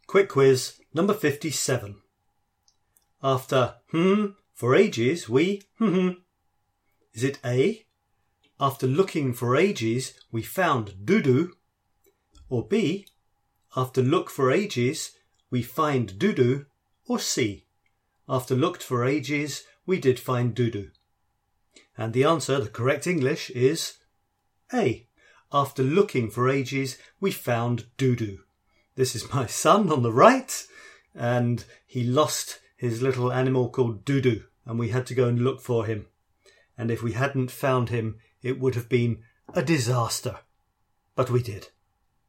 Quick quiz number 57. After for ages, we Is it A, after looking for ages, we found doo-doo? Or B, after look for ages, we find doo-doo? Or C, after looked for ages, we did find doo-doo? And the answer, the correct English, is A, after looking for ages, we found doo-doo. This is my son on the right, and he lost his little animal called Doo-doo, and we had to go and look for him. And if we hadn't found him, it would have been a disaster. But we did.